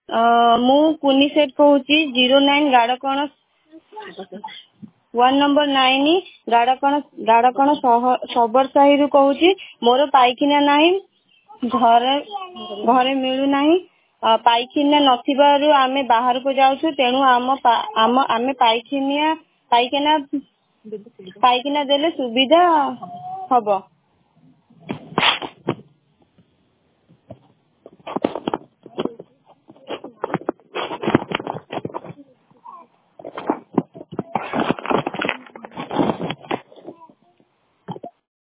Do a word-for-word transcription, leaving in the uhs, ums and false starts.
ମୁଁ କୁନି ସେଟ୍ କହୁଛି ଜିରୋ ନାଇନ୍ ଗାଡ଼କଣ ୱାନ୍ ନମ୍ବର ନାଇନ୍ ଗାଡ଼କଣ ଗାଡ଼କଣ ସବର ସାହିରୁ କହୁଛି। ମୋର ପାଇଖାନା ନାହିଁ, ଘରେ ଘରେ ମିଳୁନାହିଁ। ପାଇଖାନା ନଥିବାରୁ ଆମେ ବାହାରକୁ ଯାଉଛୁ, ତେଣୁ ଆମ ଆମ ଆମେ ପାଇଖାନା ପାଇଖାନା ପାଇଖାନା ଦେଲେ ସୁବିଧା ହବ।